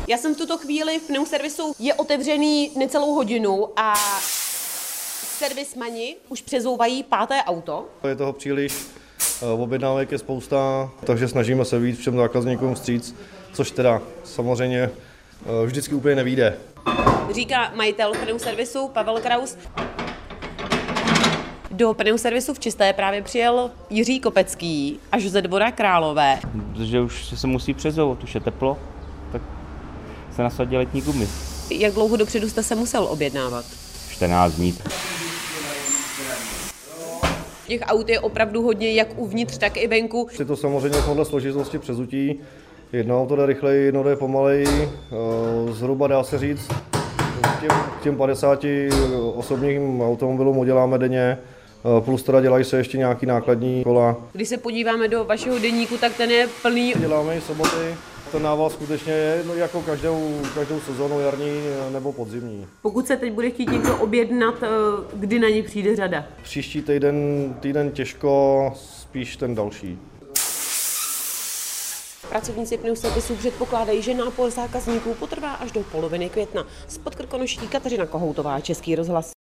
Já jsem v tuto chvíli v pneuservisu, je otevřený necelou hodinu a servismani už přezouvají 5. auto. Je toho příliš, objednávek je spousta, takže snažíme se vyjít všem zákazníkům vstříc, což teda samozřejmě vždycky úplně nevyjde. Říká majitel pneuservisu Pavel Kraus. Do pneuservisu v Čisté právě přijel Jiří Kopecký až ze Dvora Králové. Protože už se musí přezouvat, už je teplo, tak se nasadí letní gumy. Jak dlouho dopředu jste se musel objednávat? 14 dní. Těch aut je opravdu hodně, jak uvnitř, tak i venku. Je to samozřejmě podle složitosti přezutí. Jedno auto jde rychleji, jedno jde pomaleji. Zhruba dá se říct, k těm 50 osobním automobilům uděláme denně, plus teda dělají se ještě nějaký nákladní kola. Když se podíváme do vašeho deníku, tak ten je plný. Děláme i soboty. Ten nával skutečně je jako každou sezónu, jarní nebo podzimní. Pokud se teď bude chtít někdo objednat, kdy na ně přijde řada? Příští týden těžko, spíš ten další. Pracovníci pneuservisu předpokládají, že nápor zákazníků potrvá až do poloviny května. Z Podkrkonoší Kateřina Kohoutová, Český rozhlas.